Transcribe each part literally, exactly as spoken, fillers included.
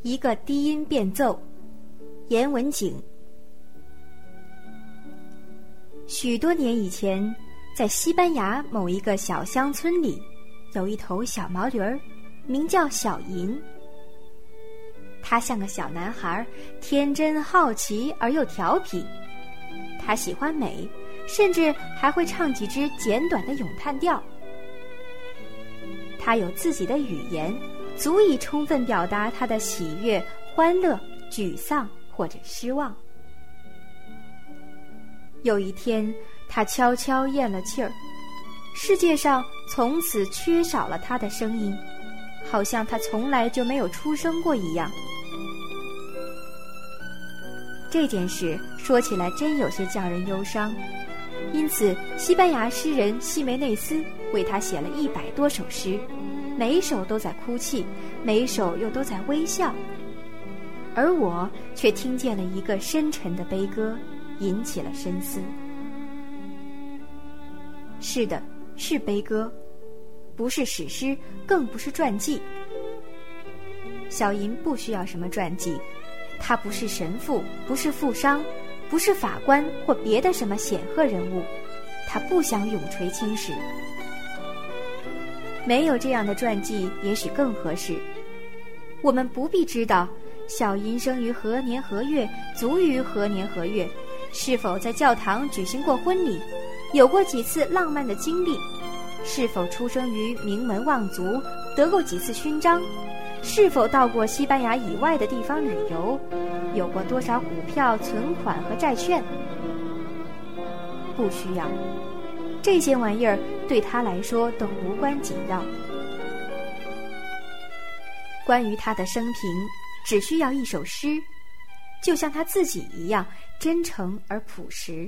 一个低音变奏，颜文景。许多年以前，在西班牙某一个小乡村里，有一头小毛驴儿，名叫小银。他像个小男孩，天真好奇而又调皮。他喜欢美，甚至还会唱几支简短的咏叹调。他有自己的语言，足以充分表达他的喜悦、欢乐、沮丧或者失望。有一天，他悄悄咽了气儿，世界上从此缺少了他的声音，好像他从来就没有出生过一样。这件事说起来真有些叫人忧伤，因此西班牙诗人西梅内斯为他写了一百多首诗，每一首都在哭泣，每一首又都在微笑，而我却听见了一个深沉的悲歌，引起了深思。是的，是悲歌，不是史诗，更不是传记。小银不需要什么传记，他不是神父，不是富商，不是法官或别的什么显赫人物，他不想永垂青史。没有这样的传记也许更合适。我们不必知道小银生于何年何月，卒于何年何月，是否在教堂举行过婚礼，有过几次浪漫的经历，是否出生于名门望族，得过几次勋章，是否到过西班牙以外的地方旅游，有过多少股票、存款和债券。不需要，这些玩意儿对他来说都无关紧要。关于他的生平，只需要一首诗，就像他自己一样真诚而朴实。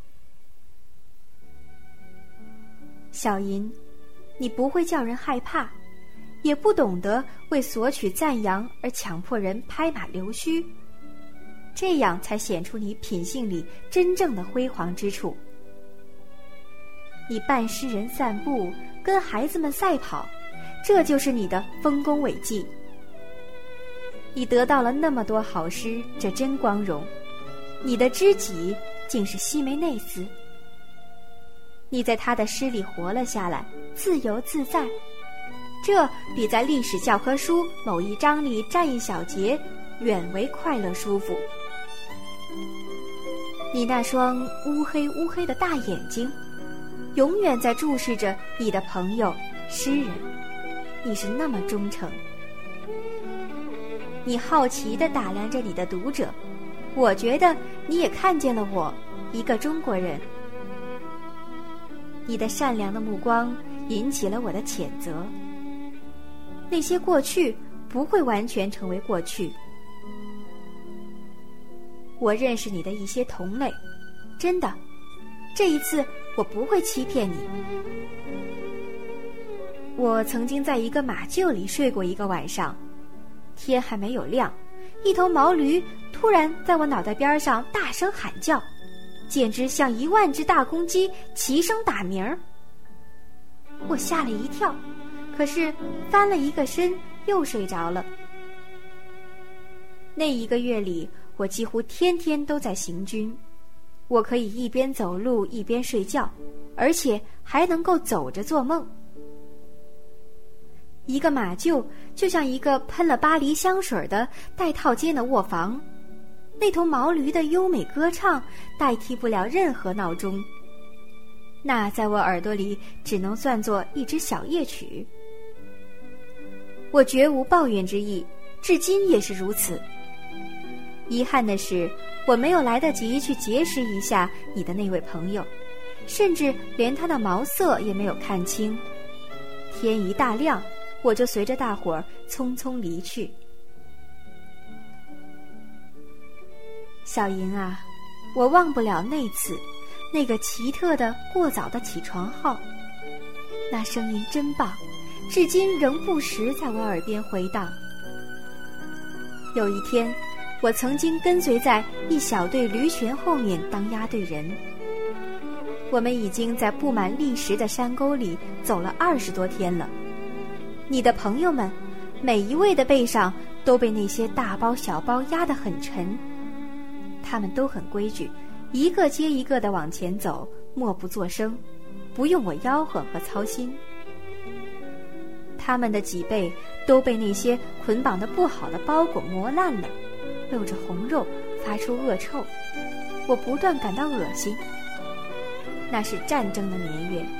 小银，你不会叫人害怕，也不懂得为索取赞扬而强迫人拍马溜须，这样才显出你品性里真正的辉煌之处。你扮诗人散步，跟孩子们赛跑，这就是你的丰功伟绩。你得到了那么多好诗，这真光荣。你的知己竟是西梅内斯，你在他的诗里活了下来，自由自在，这比在历史教科书某一章里占一小节远为快乐舒服。你那双乌黑乌黑的大眼睛，永远在注视着你的朋友诗人，你是那么忠诚。你好奇地打量着你的读者，我觉得你也看见了我，一个中国人。你的善良的目光引起了我的谴责。那些过去不会完全成为过去。我认识你的一些同类，真的，这一次我不会欺骗你。我曾经在一个马厩里睡过一个晚上，天还没有亮，一头毛驴突然在我脑袋边上大声喊叫，简直像一万只大公鸡齐声打鸣儿。我吓了一跳，可是翻了一个身又睡着了。那一个月里，我几乎天天都在行军，我可以一边走路一边睡觉，而且还能够走着做梦。一个马厩就像一个喷了巴黎香水的带套间的卧房，那头毛驴的优美歌唱代替不了任何闹钟，那在我耳朵里只能算作一支小夜曲。我绝无抱怨之意，至今也是如此。遗憾的是，我没有来得及去结识一下你的那位朋友，甚至连他的毛色也没有看清。天一大亮，我就随着大伙儿匆匆离去。小银啊，我忘不了那次，那个奇特的过早的起床号，那声音真棒，至今仍不时在我耳边回荡。有一天，我曾经跟随在一小队驴群后面当押队人，我们已经在布满砾石的山沟里走了二十多天了。你的朋友们，每一位的背上都被那些大包小包压得很沉。他们都很规矩，一个接一个地往前走，默不作声，不用我吆喝和操心。他们的脊背都被那些捆绑得不好的包裹磨烂了，露着红肉，发出恶臭，我不断感到恶心。那是战争的年月。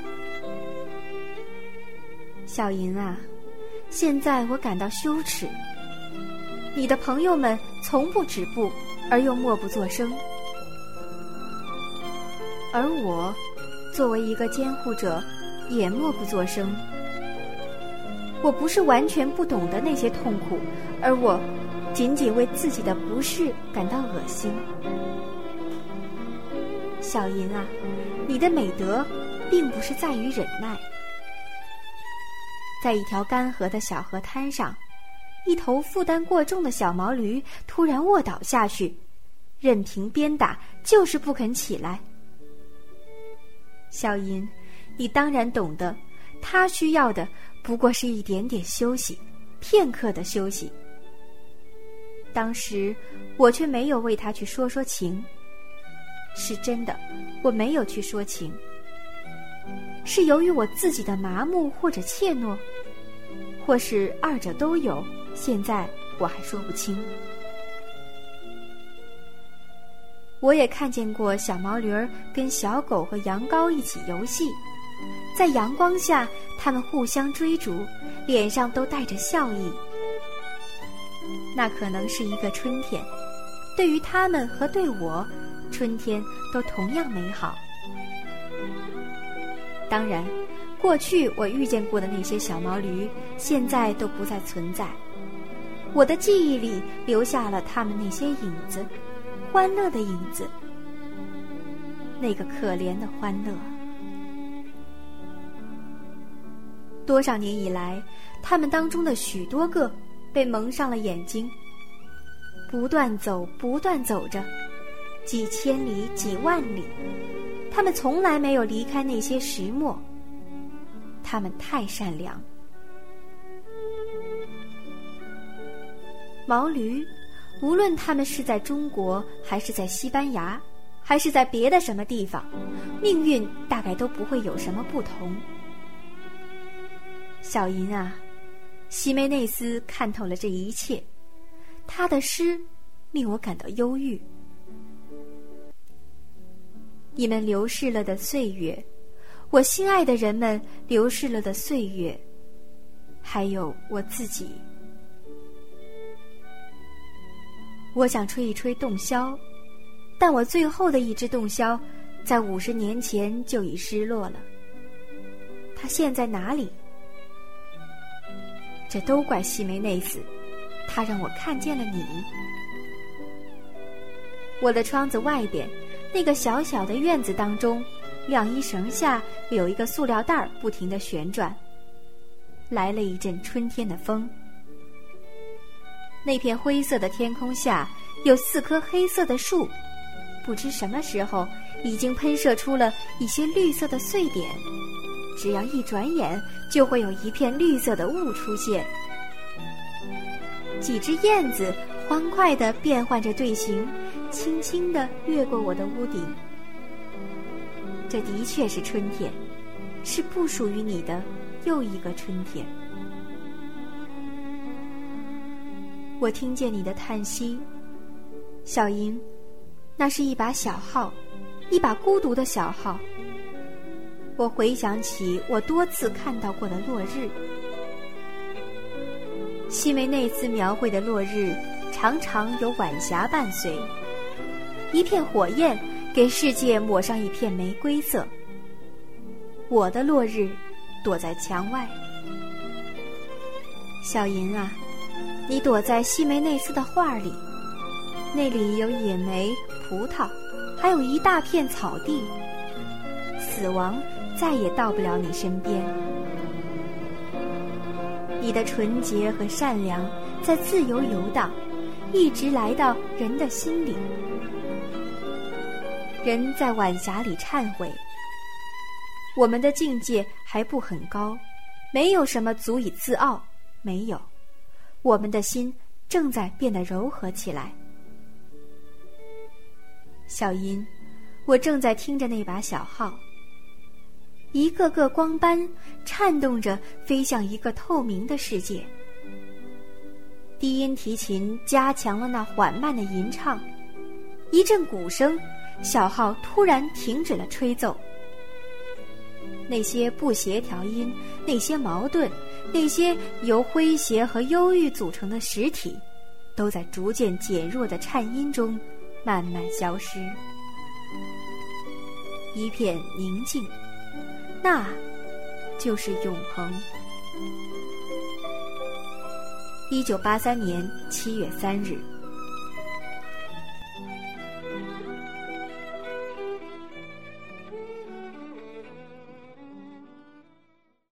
小银啊，现在我感到羞耻。你的朋友们从不止步，而又默不作声，而我作为一个监护者也默不作声。我不是完全不懂得那些痛苦，而我仅仅为自己的不适感到恶心。小银啊，你的美德并不是在于忍耐。在一条干涸的小河滩上，一头负担过重的小毛驴突然卧倒下去，任凭鞭打就是不肯起来。小银，你当然懂得，他需要的不过是一点点休息，片刻的休息。当时我却没有为他去说说情。是真的，我没有去说情，是由于我自己的麻木或者怯懦，或是二者都有，现在我还说不清。我也看见过小毛驴儿跟小狗和羊羔一起游戏，在阳光下它们互相追逐，脸上都带着笑意。那可能是一个春天，对于它们和对我，春天都同样美好。当然，过去我遇见过的那些小毛驴，现在都不再存在。我的记忆里留下了它们那些影子，欢乐的影子，那个可怜的欢乐。多少年以来，他们当中的许多个被蒙上了眼睛，不断走，不断走着，几千里，几万里，他们从来没有离开那些石磨。他们太善良。毛驴，无论他们是在中国，还是在西班牙，还是在别的什么地方，命运大概都不会有什么不同。小银啊，西梅内斯看透了这一切，他的诗令我感到忧郁。你们流逝了的岁月，我心爱的人们流逝了的岁月，还有我自己。我想吹一吹洞箫，但我最后的一只洞箫在五十年前就已失落了。它现在哪里？这都怪西梅内斯，他让我看见了你。我的窗子外边那个小小的院子当中，晾衣绳下有一个塑料袋不停地旋转，来了一阵春天的风。那片灰色的天空下有四棵黑色的树，不知什么时候已经喷射出了一些绿色的碎点，只要一转眼就会有一片绿色的雾出现。几只燕子欢快地变换着队形，轻轻地掠过我的屋顶。这的确是春天，是不属于你的又一个春天。我听见你的叹息，小银，那是一把小号，一把孤独的小号。我回想起我多次看到过的落日，西梅内斯描绘的落日常常有晚霞伴随，一片火焰给世界抹上一片玫瑰色。我的落日躲在墙外。小银啊，你躲在西梅内斯的画里，那里有野莓、葡萄，还有一大片草地。死亡再也到不了你身边。你的纯洁和善良在自由游荡，一直来到人的心里。人在晚霞里忏悔，我们的境界还不很高，没有什么足以自傲，没有，我们的心正在变得柔和起来。小银，我正在听着那把小号，一个个光斑颤动着飞向一个透明的世界。低音提琴加强了那缓慢的吟唱，一阵鼓声，小号突然停止了吹奏。那些不协调音，那些矛盾，那些由诙谐和忧郁组成的实体，都在逐渐减弱的颤音中慢慢消失。一片宁静，那就是永恒。一九八三年七月三日。